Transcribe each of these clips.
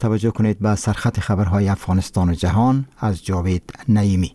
توجه کنید به سرخط خبرهای افغانستان و جهان از جاوید نعیمی.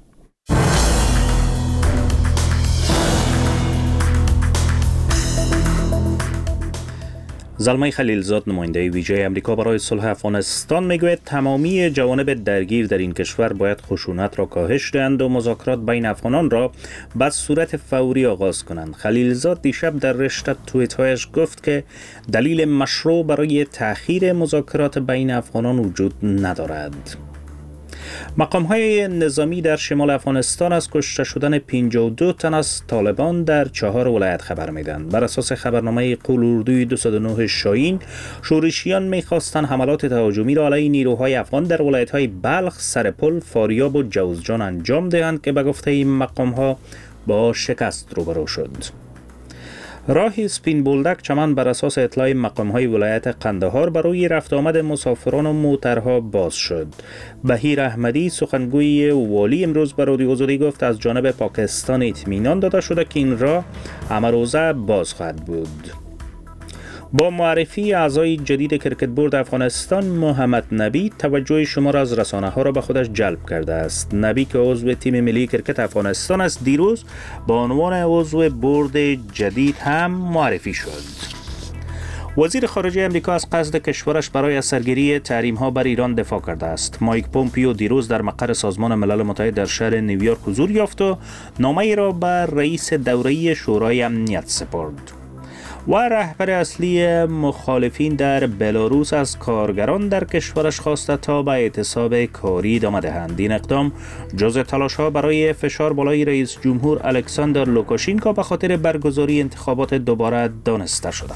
زلمه خلیلزاد نماینده ویژه امریکا برای صلح افغانستان میگوید تمامی جوانب درگیر در این کشور باید خشونت را کاهش دهند و مذاکرات بین افغانان را به صورت فوری آغاز کنند. خلیلزاد دیشب در رشته توییت‌هایش گفت که دلیل مشروع برای تأخیر مذاکرات بین افغانان وجود ندارد. مقام‌های نظامی در شمال افغانستان از کشته شدن 52 تن از طالبان در 4 ولایت خبر میدن. بر اساس خبرنامه قول-اردوی 209 شاهین، شورشیان میخواستند حملات تهاجمی را علیه نیروهای افغان در ولایت‌های بلخ، سرپل، فاریاب و جوزجان انجام دهند که به گفته این مقام‌ها با شکست روبرو شد. راه سپین بولدک چمن بر اساس اطلاع مقام‌های ولایت قندهار برای رفت آمد مسافران و موترها باز شد. بهیر احمدی سخنگوی والی امروز به رادیو آزادی گفت از جانب پاکستان اطمینان داده شده که این راه امروزه باز خواهد بود. با معرفی اعضای جدید کرکت بورد افغانستان، محمد نبی توجه شما را از رسانه‌ها را به خودش جلب کرده است. نبی که عضو تیم ملی کرکت افغانستان است، دیروز با عنوان عضو بورد جدید هم معرفی شد. وزیر خارجه امریکا از قصد کشورش برای از سرگیری تحریم‌ها بر ایران دفاع کرده است. مایک پومپیو دیروز در مقر سازمان ملل متحد در شهر نیویورک حضور یافت و نامه‌ای را به رئیس دوره‌ای شورای امنیت سپرد. و رهبر اصلی مخالفین در بلاروس از کارگران در کشورش خواسته تا به اعتصاب کاری ادامه دهند. این اقدام جزء تلاش‌ها برای فشار بالای رئیس جمهور الکساندر لوکاشینکو به خاطر برگزاری انتخابات دوباره دانسته شده.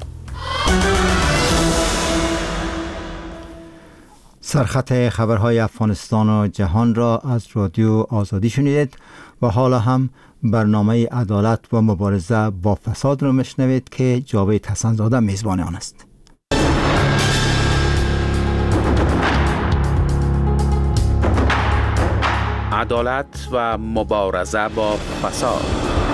سرخط خبرهای افغانستان و جهان را از رادیو آزادی شنیدید و حالا هم برنامه عدالت و مبارزه با فساد را میشنوید که جاوید حسن‌زاده میزبان آن است. عدالت و مبارزه با فساد.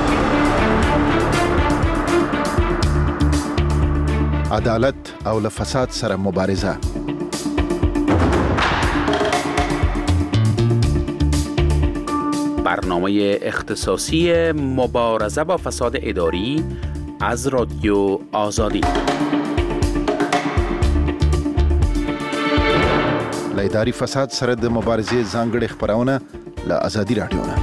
عدالت او له فساد سره مبارزه. برنامه اختصاصی مبارزه با فساد اداری از رادیو آزادی. له اداري فساد سره د مبارزې ځانګړي خبرونه له آزادي رادیو نه.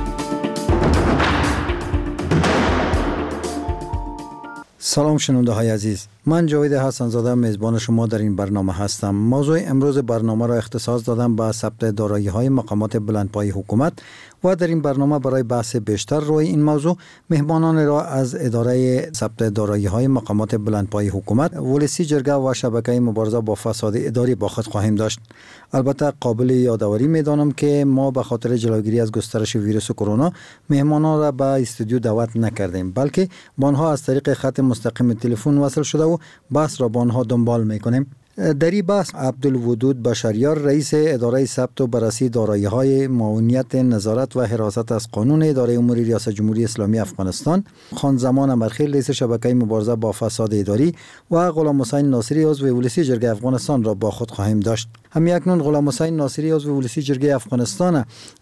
سلام شنونده های عزیز، من جاوید حسن‌زاده میزبان شما در این برنامه هستم. موضوع امروز برنامه را اختصاص دادم به ثبت دارایی های مقامات بلندپایه حکومت و در این برنامه برای بحث بیشتر روی این موضوع مهمانان را از اداره ثبت دارایی های مقامات بلندپایه حکومت، ولسی جرگه و شبکه مبارزه با فساد اداری با خود خواهیم داشت. البته قابل یادآوری میدانم که ما به خاطر جلوگیری از گسترش ویروس کرونا مهمانان را به استودیو دعوت نکردیم، بلکه با آنها از طریق خط مستقیم تلفن وصل شده و بحث را با آنها دنبال میکنیم. در این بحث عبدالودود بشریار، رئیس اداره ثبت و بررسی دارایی‌های معاونیت نظارت و حراست از قانون اداره امور ریاست جمهوری اسلامی افغانستان، خان زمان امرخیل، رئیس شبکه مبارزه با فساد اداری و غلام حسین ناصری، عضو ولسی جرگه افغانستان را با خود خواهیم داشت. همین اکنون غلام حسین ناصری، عضو ولسی جرگه افغانستان،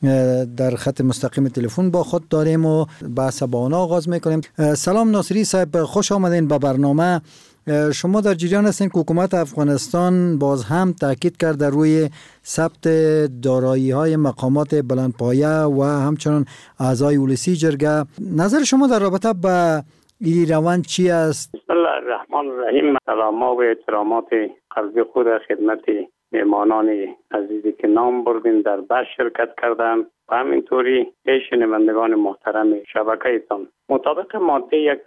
در خط مستقیم تلفن با خود داریم و بحث با آن آغاز میکنیم. سلام ناصری صاحب، خوش آمدین به برنامه. شما در جریان هستین که حکومت افغانستان باز هم تاکید کرد در روی ثبت دارایی‌های مقامات بلندپایه و همچنان اعضای ولسی جرگه. نظر شما در رابطه با این روند چی است؟ بسم الله الرحمن الرحیم. سلام‌ها و احترامات قلبی خود خدمت مهمانان عزیزی که نام بردین در بحث شرکت کردن و همینطوری شنوندگان محترم شبکه‌تان. مطابق ماده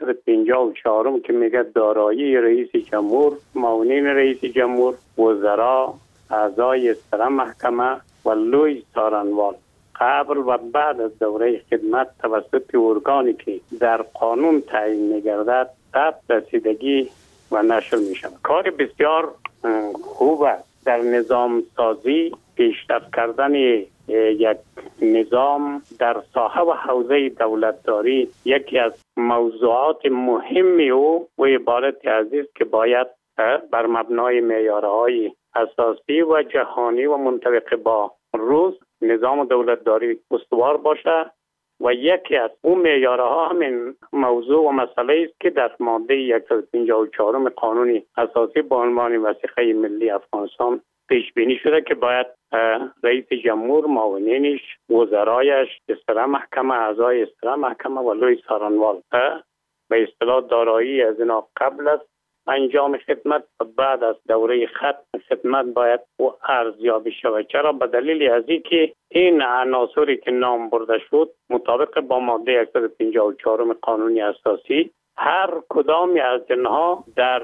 154 که میگه دارایی رئیس جمهور، معاونین رئیس جمهور، وزرا، اعضای سر محکمه و لوی څارنوال قبل و بعد از دوره خدمت توسط ارگانی که در قانون تعیین می‌گردد ثبت رسیدگی و نشر می‌شود. کار بسیار خوب است. در نظام سازی پیشرفت کردن یک نظام در ساحه و حوزه دولتداری یکی از موضوعات مهمی و عبارت عزیز که باید بر مبنای معیارهای اساسی و جهانی و منطبق با روز نظام دولتداری استوار باشه و یکی از اون معیارها همین موضوع و مسئله است که در ماده 154 قانون اساسی به عنوان وثیقه ملی افغانستان پیش بینی شده که باید رئیس جمهور، معاونینش، وزرایش، استرا محکمه، اعضای استرا محکمه و لوی سارنوال به اصطلاح دارایی از اینا قبل از انجام خدمت و بعد از دوره ختم خدمت باید او ارزیابی شود. چرا؟ به دلیل از اینکه این عناصری که نام برده شد مطابق با ماده 154 قانون اساسی هر کدامی از اینها در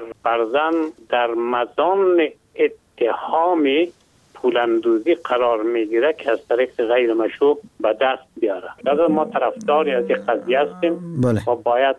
مزان اتهام پولاندوزی قرار میگیره که از طریق غیر مشروع به دست بیاره. لذا ما طرفداری از این قضیه هستیم و باید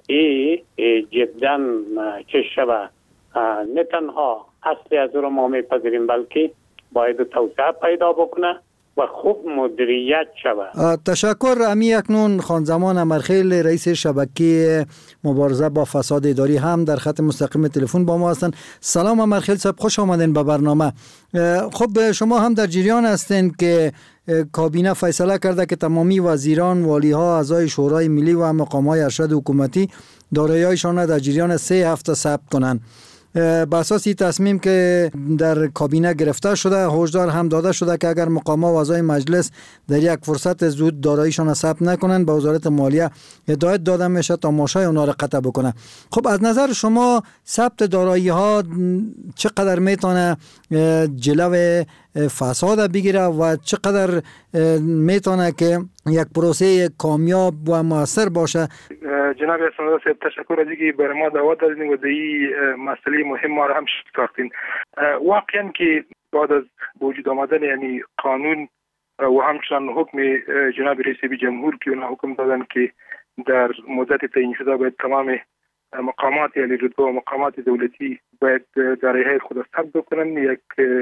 جدا چه شود نه تنها اصلی از رو ما میپذیریم بلکه باید توسعه پیدا بکنه و خوب مدیریت شود. تشکر. امی اکنون خانزمان امرخیل رئیس شبکه مبارزه با فساد اداری هم در خط مستقیم تلفن با ما هستند. سلام امرخیل صاحب، خوش آمدین به برنامه. خب شما هم در جریان هستین که کابینه فیصله کرده که تمامی وزیران، والیها، اعضای شورای ملی و مقامات ارشد حکومتی دارایی‌هایشان را در جریان 3 هفته ثبت کنند. به اساس این تصمیم که در کابینه گرفته شده، هشدار هم داده شده که اگر مقامات و اعضای مجلس در یک فرصت زود داراییشان را ثبت نکنند به وزارت مالیه هدایت داده میشه تا ماشای اونا را قطع بکنه. خب از نظر شما ثبت دارایی ها چقدر میتونه جلو فساد بگیره و چقدر میتونه که یک پروسه کامیاب و موثر باشه؟ جناب اسماعیل صاحب تشکر از اینکه برای ما دعوت دادین و در این مسئله مهم ما را هم شکافتین. واقعا که بعد از وجود آمدن یعنی قانون و همچنان حکم جناب رئیس جمهور که اونا حکم دادن که در مدت تعیین شده باید تمام مقامات یعنی رتبه و مقامات دولتی باید دارایی‌های خود ثبت بکنن، یک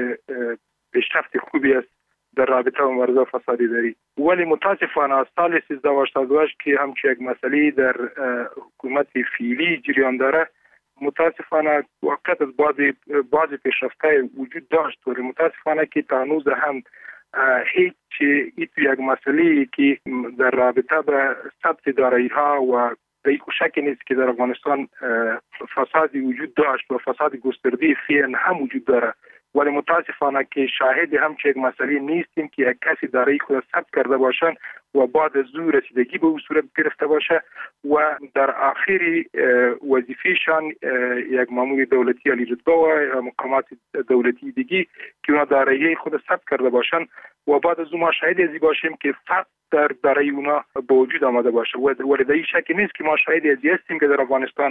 پیشرفت خوبی است در رابطه با مبارزه با فساد اداری. ولی متاسفانه از سال 1388 که همچنین یک مسئله در حکومت فعلی جریان داره، متاسفانه واقعیت از بعض پیشرفت‌های وجود داشت ولی متاسفانه که تا هنوز هم هیچ یک مسئله که در رابطه با ثبت دارایی‌ها و به شک نیست که در افغانستان فسادی وجود داشت و فساد گسترده فعلا هم وجود داره، ولی متاسفانه که شاهد همچین یک مسئله نیستیم که یک کسی دارایی خود ثبت کرده باشن و بعد از او رسیدگی به او صورت گرفته باشه و در آخری وظیفه‌شان یک مامور دولتی عالی رتبه و مقامات دولتی دیگی که اونا دارایی خود ثبت کرده باشن و بعد از او ما شاهد ازی باشیم که فقط در دارایی اونا به وجود آمده باشه. ولی در این شکی نیست که ما شاهد ازی هستیم که در افغانستان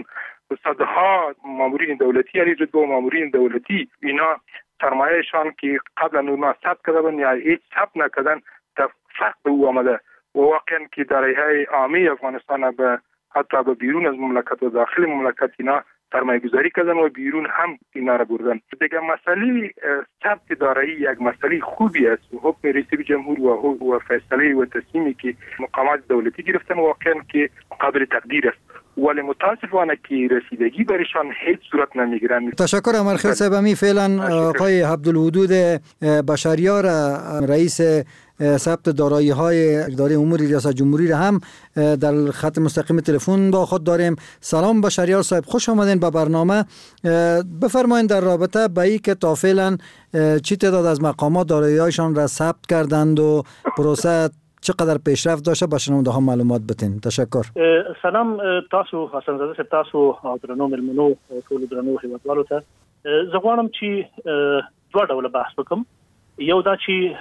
صدها مامورین دولتی عالی رتبه و مامورین دولتی اینا سرمایه‌شان که قبلا اونا ثبت کردن یا هیچ ثبت نکردن فقط به او آمده و واقعا که دارایی‌های عامی افغانستان به حتی به بیرون از مملکت و داخل مملکت اینا سرمایه گذاری کردن و بیرون هم اینا را بردن. دیگه مسئله ثبت دارایی یک مسئله خوبی است و حکم رئیس جمهور و فیصله و تصمیمی که مقامات دولتی گرفتن واقعا که قابل تقدیر است، ولی متاسفانه که رسیدگی برشان هیچ صورت نمیگیرن. تشکر امرخیل صاحب. فعلا آقای عبدالودود بشریار رئیس ثبت دارایی‌های اداره امور ریاست جمهوری را هم در خط مستقیم تلفن با خود داریم. سلام بشریار صاحب، خوش آمدین به برنامه. بفرمایید در رابطه با این که تا فعلا چی تعداد از مقامات دارایی‌هایشان را ثبت کردند و پروسه چقدر پیشرفت داشته به شنونده ها معلومات بتین. تشکر. سلام تاسو حسن زاده صاحب، تاسو درنو ملمنو ټول درنو هیوادوالو ته زه غواړم چې دوه ډوله بحث وکم. یو دا چې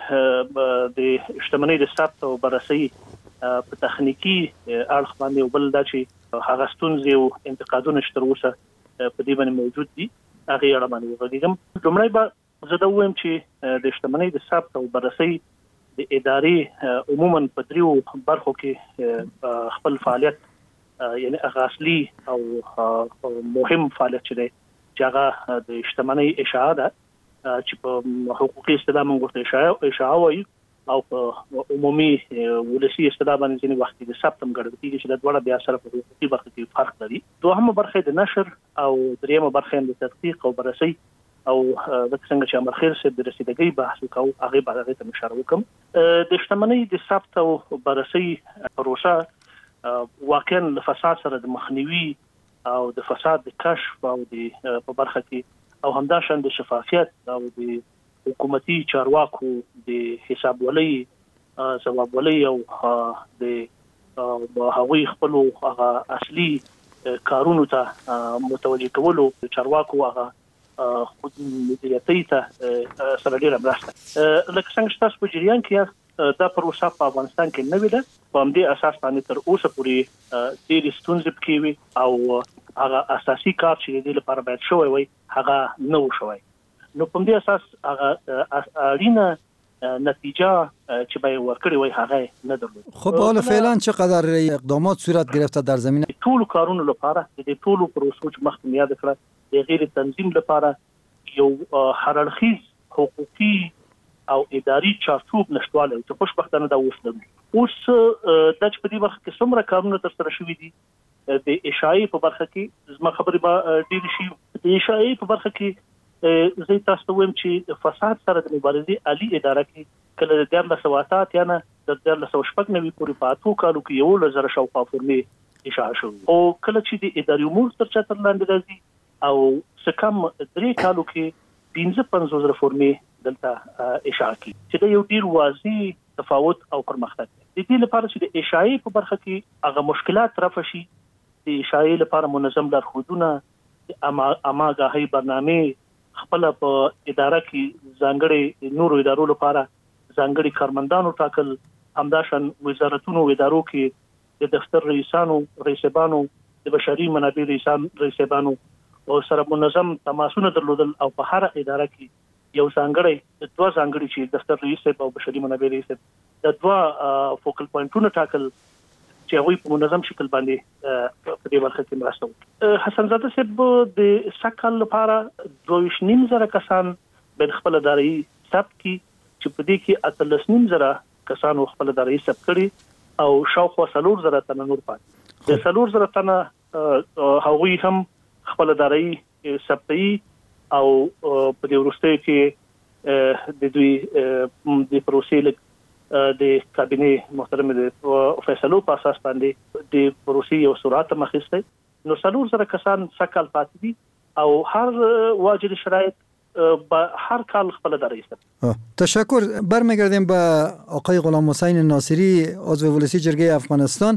د شتمنۍ د ثبت او بررسي په تخنیکی اړخ باندې او بل دا چې هغه ستونزې او انتقادونه چې تر اوسه په دې باندې موجود دي هغه اړه باندې وغږیږم. لومړی به زه دا وایم چې د شتمنۍ د ثبت او بررسي د ادارې عموما په دریو برخو کې خپل فعالیت یعنی اصلي او مهم فعالیت چې دی چې هغه د شتمنۍ اشاعه ده چې په حقوقي اصطلاح موږ ورته اشاعه وایو او په عمومي ولسي اصطلاح باندې ځینې وخت د ثبت هم ګڼل کېږي چې د دواړه بیا سره په حقوقي برخه کې فرق لري. دوهمه برخه د نشر او دریمه برخه د تحقیق او بررسي او د څنګه چې امر خیر سره د رسیدګۍ بحث وکاو هغه بعد ته اشاره وکم د شتمنۍ د ثبت او بررسي پروسه واقعا د فساد سره د مخنیوي او د فساد د کشف او د په برخه کې او همداشان د شفافیت او د حکومتي چارواکو د حساب ولي ثواب ولي او د هغوی خپل اصلي کارونو ته متوجه کولو چارواکو هغه خود مدیریتي ته سره ډیره مرسته لکه څنګه چې تاسو په جریان کې دا پروسه په افغانستان کې نه ویده په همدې اساس باندې تر اوسه پورې ډېرې ستونزې پکې وي او هغه اساسي کار چې د دې لپاره باید شوی وي هغه نه و شوی نو په همدې اساس هغه اړینه نتیجه چې به ورکړي وي هغه نه درلود. خب حالا فعلا چقدر اقدامات صورت گرفته در زمینه ټول کارونو لپاره د ټولو پروسو چې مخکې یاد کړه د غیر تنظیم لپاره یو هررخیز حقوقي او اداري چارچوب نشټواله چې خوشبختانه دا اوس لرو اوس د چې په دې وخت کې څومره کارونه تر سره شوي دي د اشاعي په برخه کې زما خبرې به ډېر شي د اشاعي په برخه کې زه تاسو ته وایم چې فساد سره د مبارزې عالی اداره کې کله د 1988 یا نه د 1990 پورې په اتو کالو کې 1000 شاوخوا فورمې اشاعه شو او کله چې د اداري امور تر چتر لاندې راځي او سکم 3 کالو کې 15,000 فورمې دلته اشاعه کی چې دا یو ډیر واضح تفاوت او پرمختګ دی. د دې لپاره چې د اشاعه په برخه کې هغه مشکلات رفع شي د اشاعه لپاره منظم لارښودونه اماګاهي برنامه خپل په اداره کې ځانګړي نورو ادارو لپاره ځانګړي کارمندانو ټاکل همداشان وزارتونو ادارو کې د دفتر رئیسانو د بشري منابع رئیسانو او سره منظم تماسونه درلودل او په هر اداره کې یو ځانګړي دوه ځانګړي چې دفتر رئیس او بشري منابع رئیس د دوه فوکل پوینټونو ټاکل چې هغوی په منظم شکل باندې په دې برخه کې مرسته وکړي. حسن زاده صاحب د سکهال لپاره 2.5 کسان د خپل اداري ثبت کی چې په دې کې 13.5 کسان خپل اداري ثبت کړي او شاوخوا 4,000 تنه نور پاتې د 4,000 تنه هغوی هم خپل اداري ثبتي او په دې ورسته کې د دوی د پروسې د کابینه محترم د فیصلو په اساس باندې د پروسې یو سرعت مخسته نو 4,000 کسان سکهال پاتې دي او هر واجد شرایط هر کال خپل درایست. تشکر. برمیگردیم به آقای غلام حسین ناصری عضو ولسی جرگه افغانستان.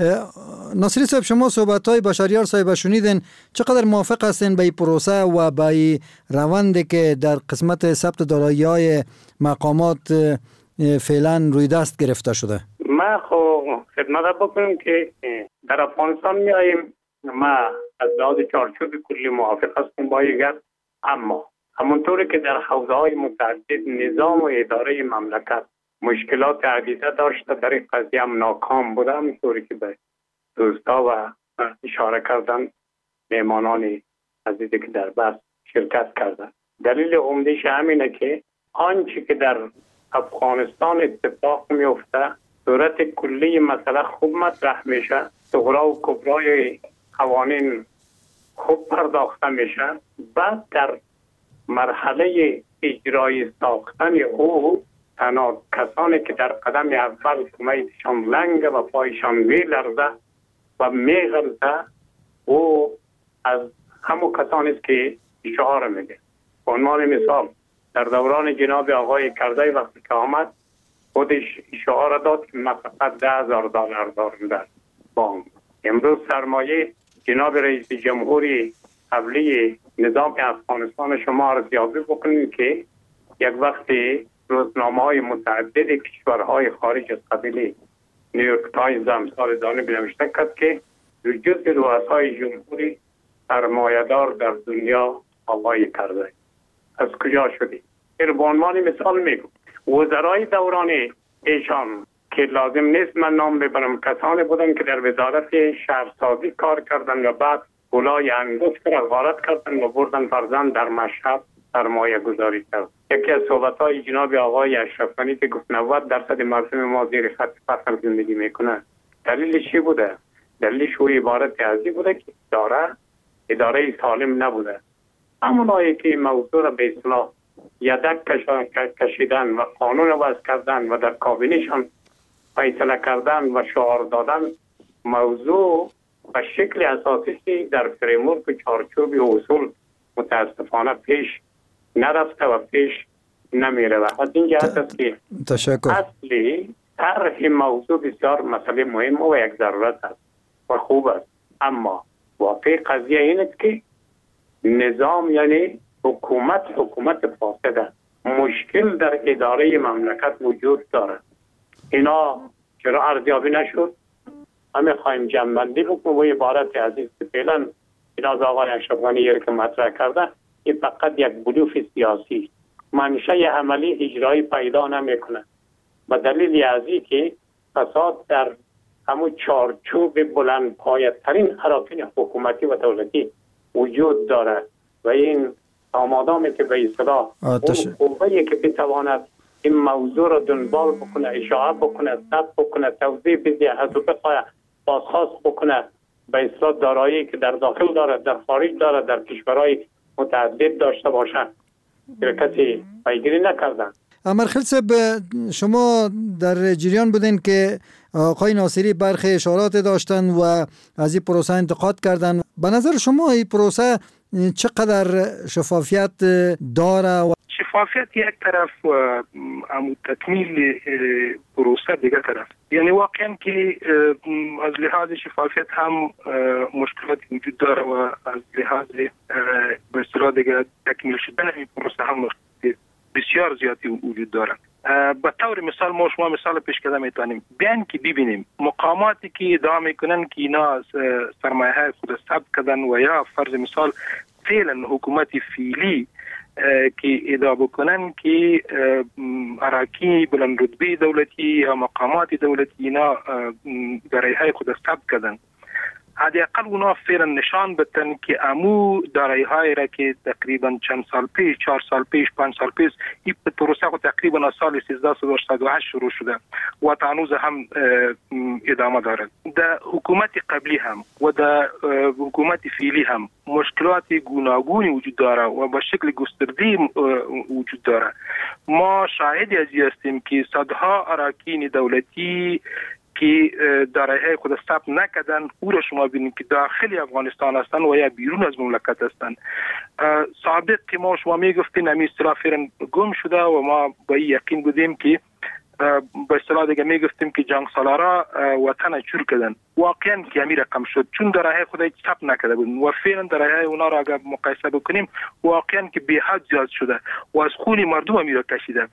ناصری صاحب شما صحبت‌های بشریار صاحب شنیدین چقدر موافق هستین به این پروسه و به این روندی که در قسمت ثبت دارایی‌های مقامات فعلا روی دست گرفته شده؟ ما خو خدمت بکنم که در افغانستان میاییم ما از لحاظ چارچوب کلی موافق هستم با این گپ اما همونطوری که در حوزه‌های متعدد نظام و اداره مملکت مشکلات عدیده داشته در این قضیه هم ناکام بوده همونطوری که به دوستا و اشاره کردن مهمانان عزیزی که در بحث شرکت کردن دلیل عمده‌اش همینه که آنچه که در افغانستان اتفاق میفته صورت کلی مسئله خوب مطرح میشه صغرا و کبرای قوانین خوب پرداخته میشه بعد در مرحله اجرای ساختن او تنها کسانی که در قدم اول کمیتشان لنگ و پایشان میلرزه و میغلطه او از همون کسانی است که اشاره میگه. به عنوان مثال در دوران جناب آقای کرزی وقتی که آمد خودش اشاره داد که من فقط $10,000 دارم در بانک. امروز سرمایه جناب رئیس جمهوری قبلی نظام افغانستان شما ارزیابی بکنید که یک وقتی روزنامه‌های متعدد کشورهای خارج از قبیله نیویورک تایمز امثال دانه نوشته کرد که جز رؤسای جمهوری سرمایه‌دار در دنیا آقای کرزی از کجا شدی؟ این به عنوان مثال میگم وزرای دوران ایشان که لازم نیست من نام ببرم کسانی بودن که در وزارت شهرسازی کار کردن و بعد گلای انگشت را غارت کردن و بردن فرزند در مشهد سرمایه گذاری کرد. یکی از صحبت‌های جناب آقای اشرف غنی که گفت 90% مردم ما زیر خط فقر زندگی میکنن. دلیلش چی بوده؟ دلیلش او عبارت ازی بوده که اداره سالم نبوده. همونایی که موضوع را به اصطلاح یدک کشیدن و قانون وضع کردن و در کابینهشان فیصله کردن و شعار دادن، موضوع به شکل اساسی در فریمورک و چارچوب اصول متاسفانه پیش نرفته و پیش نمیره. و از این جهت است که اصلی طرح موضوع بسیار مسئله مهم و یک ضرورت است و خوب است، اما واقع قضیه این است که نظام یعنی حکومت فاسده، مشکل در اداره مملکت وجود داره. اینا چرا ارزیابی نشد؟ همه خواهیم جنبندی بکنم و عبارت عزیز که فعلا جناب آقای اشرف غنی که مطرح کرده، این فقط یک بلوف سیاسی، منشأ عملی اجرایی پیدا نمیکنه. و دلیل ازی که فساد در همون چارچوب بلند پایه‌ترین اراکین حکومتی و دولتی وجود داره و این آمادامی که به اصطلاح اون قوه‌ای که بتواند این موضوع را دنبال بکنه، اشاعه بکنه، ثبت بکنه، توضیح بده، از بخواه بازخواست بکنه، به اصطلاح دارایی که در داخل داره، در خارج داره، در کشورهای متعدد داشته باشه، کسی پیگیری نکردن. امرخیل صاحب، شما در جریان بودین که آقای ناصری برخی اشارات داشتن و از این پروسه انتقاد کردن. به نظر شما این پروسه چقدر شفافیت داره؟ شفافیت یک طرف و تکمیل پروسه دیگر طرف. یعنی واقعا که از لحاظ شفافیت هم مشکلات وجود داره و از لحاظ به اصطلاح دیگر تکمیل شدن این پروسه هم بسیار زیادی وجود داره. به طور مثال ما شما مثال پیش کرده میتونیم بیان که ببینیم مقاماتی که ادعا میکنن که اینا سرمایه های خود ثبت کردن و یا فرض مثال فعلا حکومت فعلی که ادعا بکنن که اراکین بلند رتبه دولتی یا مقامات دولتی اینا دارایی های خود ثبت کردن، حداقل اونا فعلا نشان بدن که امو دارایی های را که تقریبا چند سال پیش، 4 سال پیش، 5 سال پیش این پروسه خود تقریبا سال 1388 شروع شده و تا هنوز هم ادامه دارد. در حکومت قبلی هم و در حکومت فعلی هم مشکلات گوناگونی وجود داره و به شکل گسترده وجود داره. ما شاهدی از هستیم که صدها اراکین دولتی که دارایی خود ثبت نکردن او را شما ببینید که داخل افغانستان هستند و یا بیرون از مملکت هستند. سابق که ما شما میگفتین همین اصطلاح فعلا گم شده و ما با یقین بودیم که به اصطلاح دیگه میگفتیم که جنگ سالارا وطن چور کردن. واقعا که همین رقم شد چون دارایی خود ثبت نکرده بودن و فعلا دارایی اونا را اگر مقایسه بکنیم واقعا که به حد زیاد شده و از خون مردم همین را کشیده.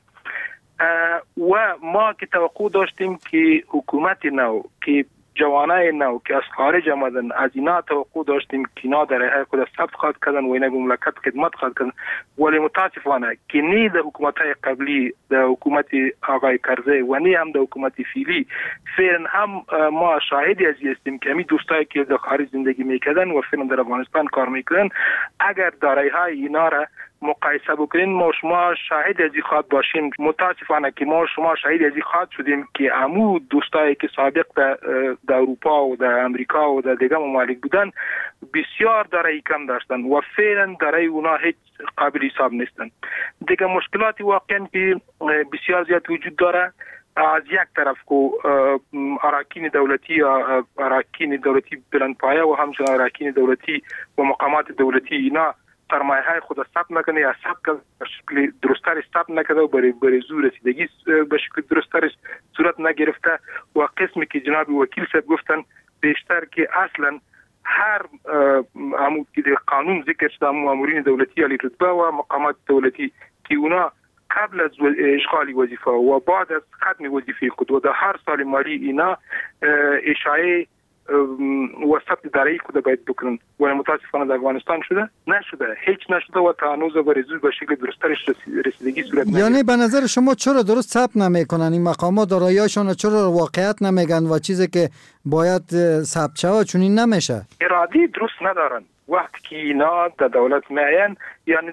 و ما که توقع داشتیم که حکومت نو که جوانای نو که از خارج آمدن از اینا توقع داشتیم که اینا در خود ثبت خواهد کردن و اینا به مملکت خدمت خواهد کردن، ولی متاسفانه که نه در حکومت‌های قبلی در حکومت آقای کرزی و نه هم در حکومت فعلی فعلا هم ما شاهدی از هستیم که همین دوستایی که در خارج زندگی میکردن و فعلا در افغانستان کار میکردن اگر دارایی‌های اینا را مقایسه بکنین ما شما شاهد از این خواهد باشیم. متاسفانه که ما شما شاهد از این خواهد شدیم که عمو دوستایی که سابق در اروپا و در امریکا و در دیگه ممالک بودن بسیار دارایی کم داشتن و فعلا دارایی اونا هیچ قابل حساب نیستن. دیگه مشکلاتی واقعا که بسیار زیاد وجود داره. از یک طرف که اراکین دولتی یا اراکین دولتی بلندپایه و همچنین اراکین دولتی و مقامات دولتی اینا سرمایه های خود ثبت نکنه یا ثبت به شکل درست‌تر ثبت نکرده و برای زور رسیدگی به شکل درست‌تر صورت نگرفته و قسمی که جناب وکیل صاحب گفتن بیشتر که اصلا هر عمود که در قانون ذکر شده مامورین دولتی علی رتبه و مقامات دولتی که اونا قبل از اشغال وظیفه و بعد از ختم وظیفه خود و در هر سال مالی اینا اشاعه و ثبت دارایی خود باید بکنن ولی متاسفانه در افغانستان نشده هیچ نشده و تا هنوز برای به شکل درست‌ترش رسیدگی صورت نگرفته. یعنی به نظر شما چرا درست ثبت نمیکنن این مقامات دارایی‌هاشون، چرا واقعیت نمیگن و چیزی که باید ثبت شود چون این نمیشه؟ ارادی درست ندارن. وقتی که اینا در دولت میاین یعنی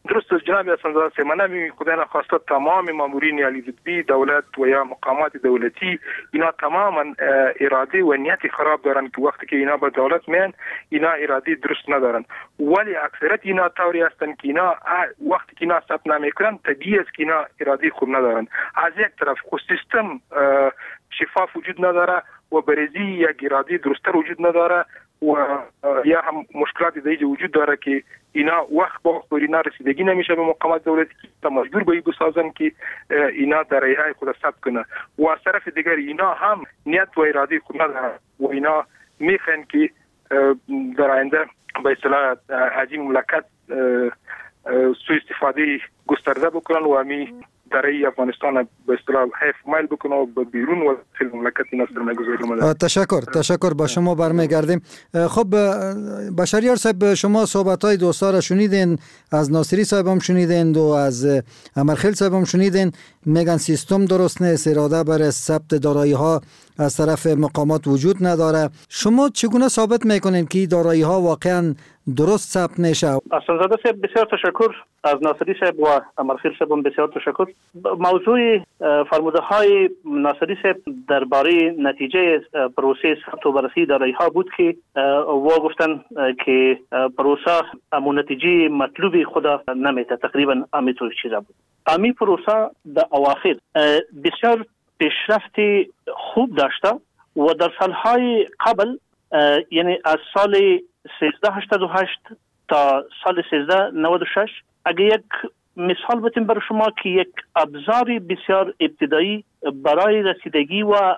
درست جناب حسن‌زاده صاحب، من خدای نخواسته تمام مامورین علی رتبی دولت و یا مقامات دولتی اینا تماما اراده و نیت خراب دارن که وقتی که اینا به دولت میان اینا اراده درست ندارن، ولی اکثریت اینا طوری هستن که اینا وقتی که اینا ثبت نام کنن طبیعی است که اینا اراده خوب ندارن. از یک طرف خود سیستم شفاف وجود نداره و برزی یک اراده درستر وجود نداره و یا هم مشکلات دیگه وجود داره که اینا وقت با وقت اینا رسیدگی نمیشه به مقامات دولتی که مجبور به بسازن که اینا در رای خود ثبت کنه و از طرف دیگر اینا هم نیت و اراده خود نداره و اینا میخوان که در آینده به اصطلاح از این مملکت سوء استفاده گسترده بکنن و همی در افغانستان به اصطلاح حیف مایل بکنه و بیرون و خیلی مملکت اینا سرمایه‌گذاری اومده. تشکر با شما برمیگردیم. خب بشریار صاحب، شما صحبت‌های دوستا را شنیدین، از ناصری صاحب هم شنیدین و از امرخیل صاحب هم شنیدین، میگن سیستم درست نیست، اراده برای ثبت دارایی‌ها از طرف مقامات وجود نداره. شما چگونه ثابت میکنین که دارایی‌ها واقعا درست ثبت میشه؟ حسن‌زاده صاحب بسیار تشکر، از ناصری صاحب و امرخیل صاحب بسیار تشکر. موضوع فرموده های ناصری صاحب درباره نتیجه پروسه ثبت و بررسی دارایی‌ها بود که و گفتن که پروسه امون نتیجه مطلوبی خدا نمیته، تقریبا همینطور چیزا بود. امی پروسه در اواخر بسیار پیشرفت خوب داشته و در سالهای قبل، یعنی از سال 1388 تا سال 1396 اگه یک مثال بتیم برای شما که یک ابزار بسیار ابتدایی برای رسیدگی و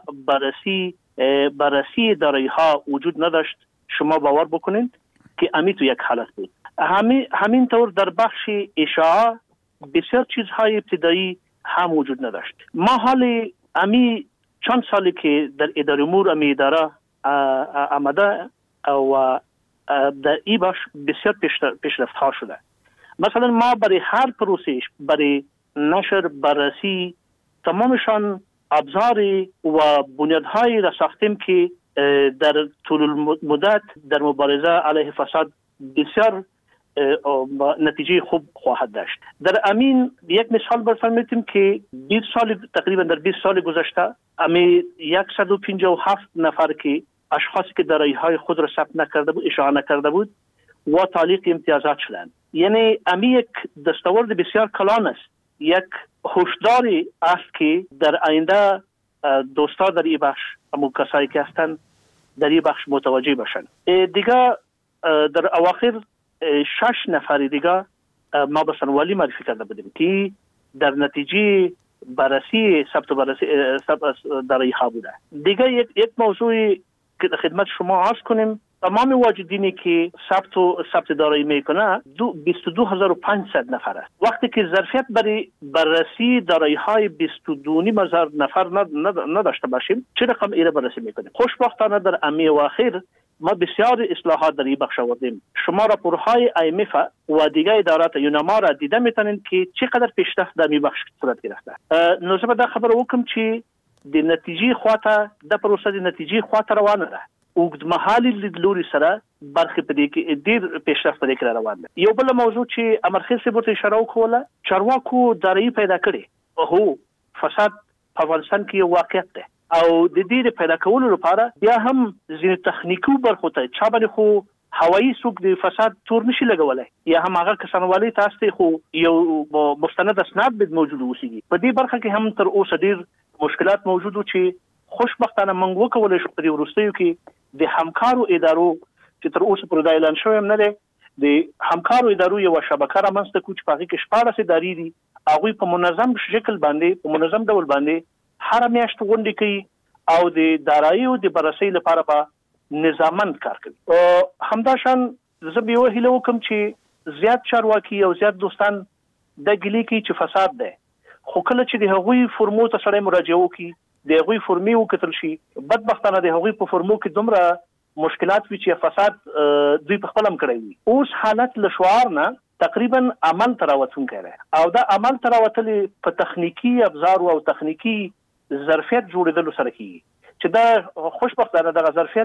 بررسی دارایی‌ها وجود نداشت، شما باور بکنید که امی تو یک حالت بود. همین طور در بخش اشاعه بسیار چیزهای ابتدایی هم وجود نداشت. ما حال امی چند سالی که در اداره امور امی اداره آمده و در این بخش بسیار پیشرفت ها شده. مثلا ما برای هر پروسه، برای نشر، بررسی، تمامشان ابزار و بنیادهای را ساختیم که در طول المدت در مبارزه علیه فساد بسیار نتیجه خوب خواهد داشت. در امین یک مثال براتون میتیم که 20 سال تقریبا در 20 سال گذشته امی 157 نفر که اشخاصی که دارایی‌های خود را ثبت نکرده بود، اشاعه نکرده بود و تعلیق امتیازات شدند. یعنی امی یک دستاورد بسیار کلان است، یک هشداری است که در آینده دوستا در این بخش، اما کسایی که هستند در این بخش متوجه باشند. دیگه در اواخر 6 نفر دیگه ما به سنوالی معرفی کرده بودیم که در نتیجه بررسی ثبت دارایی‌ها بوده. دیگه یک موضوع که در خدمت شما عرض کنیم، تمام واجدینی که ثبت دارایی میکنه 22500 نفر است. وقتی که ظرفیت برای بررسی دارایی‌های 22,500 نفر نداشته باشیم، چه رقم ایره بررسی میکنیم؟ خوشبختانه در امی اواخر ما بسیار اصلاحات در این بخش آوردیم. شما راپورهای IMF و دیگر ادارات یوناما را دیده میتونید که چقدر پیشرفت در این بخش صورت گرفته. نوزه به خبر وکم چې د نتیجې خواته د پروسه د نتیجې خواته روانه ده. اوږدمهالي لیدلوري سره برخه پدې کې ډېر پیشرفت پدې کې روان ده. یو بل موضوع چې امرخیل صاحب ته اشاره وکړه، چارواکو دارایی پیدا کړي. هو فساد په افغانستان کې یو واقعیت ده او د دې پیدا کولو لپاره بیا هم ځینې تخنیکي برخو ته چا باندې خو هوایي څوک د فساد تور نشي لګولای، یا هم هغه کسانوالي تاسو ته خو یو مستند اسناد به موجود اوسېږي. په دې برخه کې هم تر اوسه ډېر مشکلات موجود و چې خوشبختانه موږ وکولای شو په دې وروستیو کې د همکارو ادارو چې تر اوسه پر دا اعلان شوی هم نه دی، د همکارو ادارو یو شبکه رامنځته کړو چې په هغې کې 14 ادارې دي. هغوی په منظم شکل باندې، په منظم ډول باندې هر میاشت غونډې کوي او د داراییو د بررسۍ لپاره به نظاممند کار کوي. همداشان زه به یوه هیله وکړم چې زیات چارواکي او زیات دوستان دا ګیلې کوي چې فساد دی، خو کله چې د هغوی فرمو ته سړی مراجعه وکړي، د هغوی فرمې وکتل شي، بدبختانه د هغوی په فرمو کې دومره مشکلات وي چې فساد دوی په خپل هم کړی وي. اوس حالت له شعار نه تقریبا عمل ته راوتونکی دی او دا عمل ته راوتلې په تخنیکي ابزارو او تخنیکي ظرفیت جوړېدلو سره کېږي چې دا خوشبختانه دغه ظرفیت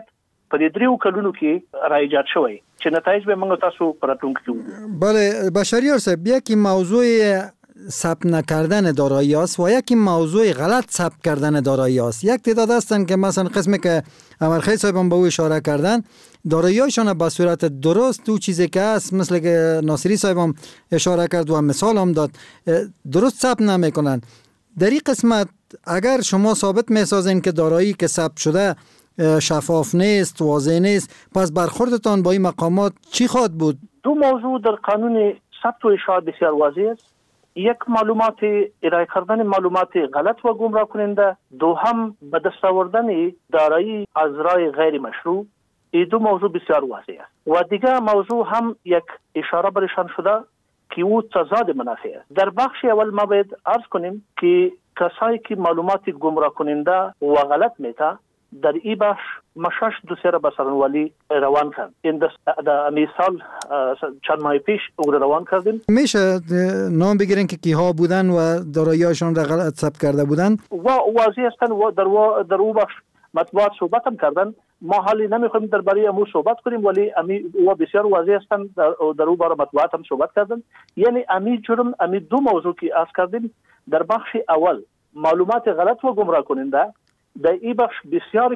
په دې 3 کلونو کې راایجاد شوی چې نتایج به موږ تاسو پراتونکو کې. بله بشریار صاحب، یکی موضوع ثبت نکردن دارایی است و یکی موضوع غلط ثبت کردن دارایی است. یک تعداد هستن که مثلا قسمی که امرخیل صاحب هم به او اشاره کردن، دارایی‌هاشون به صورت درست تو چیزی که است، مثل که ناصری صاحب هم اشاره کرد و مثال هم داد، درست ثبت نمیکنن. در این قسمت اگر شما ثابت میسازین که دارایی که ثبت شده شفاف نیست، واضح نیست، پس برخوردتان با این مقامات چی خواهد بود؟ دو موضوع در قانون ثبت و اشاعت بسیار واضح است. یک، معلومات ارائه کردن معلومات غلط و گمراه کننده. دوم، به دست آوردن دارایی از راه غیر مشروع. این دو موضوع بسیار واضح است. و دیگه موضوع هم یک اشاره برشان شده که او تضاد منافع است. در بخش اول ما باید عرض کنیم که کسایی که معلومات گمراه کننده و غلط میته در این بخش مشاش دوسیره به سرانوالی روان کرد. این در مثال چند ماه پیش او روان کردیم. میشه نام بگیرین که کیها بودن و دارایی‌هاشون را غلط ثبت کرده بودن؟ و واضح هستن و در او بخش مطبوعات صحبت هم کردن. ما حالی نمیخوایم درباره امو صحبت کنیم، ولی او بسیار واضح هستن در او باره مطبوعات هم صحبت کردن. یعنی جرم دو موضوع که عرض کردیم در بخش اول معلومات غلط و گمراه کننده، در این بخش بسیاری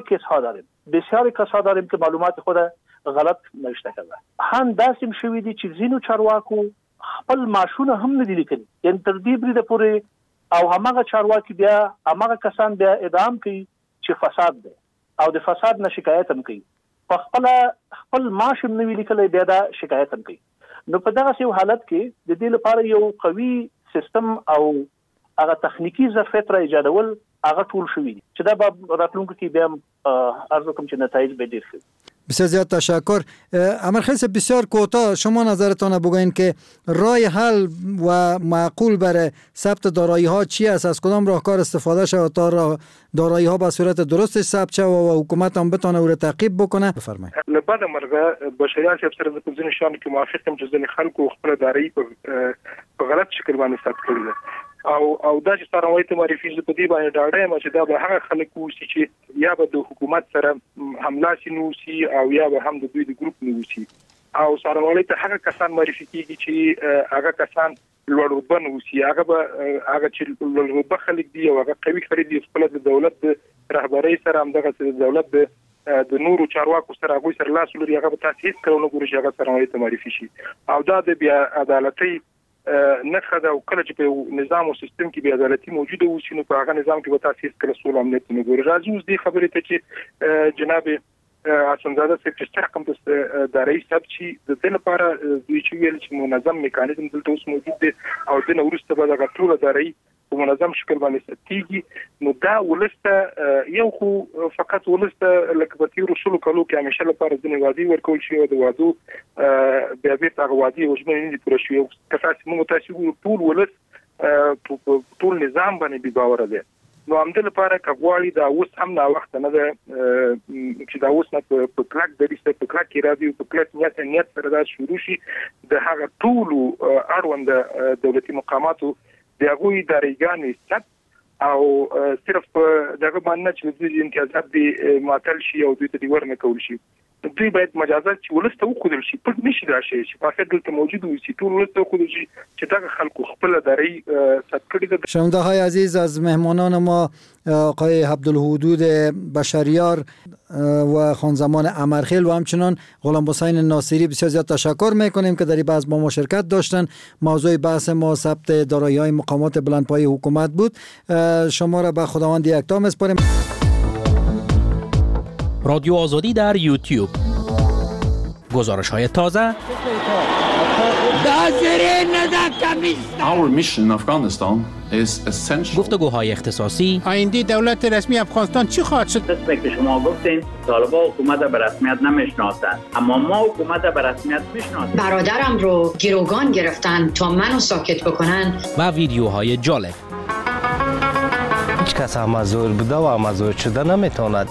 کسا داریم که معلومات خود غلط نوشته کرده. هم داسیم شویدی چې زینو چارواکو خپل ماشونه هم نه دي لیکلي، یعنی تر دې بریده پورې او همغه چارواکي بیا همغه کسان بیا ادعام کوي چې فساد دی او د فساد نه شکایت هم کوي، په خپل ماش هم نه وی لیکلی بیا دا شکایت هم کوي. نو په دغه یو حالت کې د دې لپاره یو قوي سیستم او هغه تخنیکی ظرفیت را ایجادول هغه ټول شوی چې دا به راتلونکو کې بیا عرض کوم چې نتایج به ډیر شي. بسیار زیاد تشکر. امرخیل صاحب، بسیار کوتاه شما نظرتان بگوین که راه حل و معقول برای ثبت دارایی ها چی است؟ از کدام راهکار استفاده شود تا دارایی ها به صورت درست ثبت شود و حکومت هم بتونه او را تعقیب بکنه؟ بفرمایید. لبعد مرغه بشریات صاحب سره د ځینې شان کې موافقم چې ځینې خلکو خپل دارایی په غلط شکل باندې ثبت کړی ده او دا چې سره ته معرفي په دې باندې ډاډه یم چې دا به هغه خلک وسی چې یا به د حکومت سره حمله شنوسی او یا به هم د دوی د ګروپ نوسی او سره ته هغه کسان معرفي کیږي چې هغه کسان لوړ رتبه نوسی، هغه چې لوړ رتبه خلک دي او هغه قوي خلک دي خپل د دولت د رهبرۍ سره هم دغه د دولت د نورو چارواکو سره هغه سره لاس لري، هغه په تاسیس کولو ګوري چې هغه سره ته معرفي شي او دا د بیا عدالتي نخه دا کله چې په نظام او سیستم کې بیا عدالتي موجوده وي نو په هغه نظام کې به تاسیس کړي سول امنیت نه ګوري. راځي اوس دې خبرې ته چې جناب حسنزاده صاحب چې څنګه کوم د رئیس صاحب چې د دې لپاره دوی چې ویل چې منظم میکانیزم دلته اوس موجود دی او د نو ورسته به د ټول داري په منظم شکل باندې ستېږي. نو دا ولسته یو خو فقط ولسته لکه په تیر رسول کلو کې همیشه لپاره د وادي ورکول شي او د وادو بیا بیرته وادي او ژمنې دي پوره شي او کسات موږ تاسو ټول ولس ټول نظام باندې بي باور دي. نو هم د لپاره کغواړي دا اوس هم نا وخت نه ده چې دا اوس نه په کلاک د لیسته په کلاک کې راځي په کلاک نیت سره دا شروع شي د هغه ټول اړوند دولتي مقاماتو د هغوی دارایګانې ثبت او صرف دغه باندې چې د امتیازات دی معطل شي او دوی ته دی ورنه کول شي. دوی باید مجازات چې ولسته وکړل شي، پټ نشي راشي چې په فقط دلته موجود وي چې ټول ولسته وکړل شي چې دغه خلکو خپل دارایی ثبت کړي ده. شنونده های عزیز، از مهمانان ما آقای عبدالحدود بشریار و خانزمان امرخیل و همچنان غلام حسین ناصری بسیار زیاد تشکر میکنیم که در این بحث با ما شرکت داشتن. موضوع بحث ما ثبت دارایی‌های مقامات بلندپایه حکومت بود. شما را به خداوند یکتا میسپاریم. رادیو آزادی در یوتیوب، گزارش‌های تازه. Our mission in Afghanistan is essential. گفتگوهای اختصاصی. آینده دولت رسمی افغانستان چی خواهد شد؟ قسمی که شما گفتین طالبان حکومت به رسمیت نمیشناسند، اما ما حکومت به رسمیت میشناسیم. برادرم رو گروگان گرفتن تا منو ساکت بکنن. و ویدیوهای جالب. هیچ کس مزور بوده و مزور شده نمیتواند.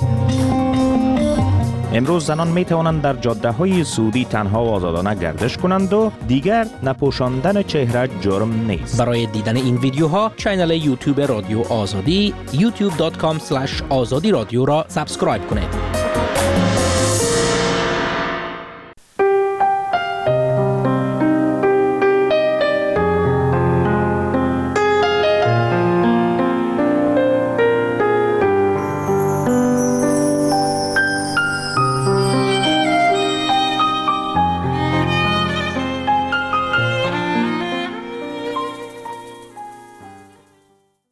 امروز زنان می توانند در جاده های سعودی تنها و آزادانه گردش کنند و دیگر نپوشاندن چهره جرم نیست. برای دیدن این ویدیوها کانال یوتیوب رادیو آزادی youtube.com/azadi radio را سابسکرایب کنید.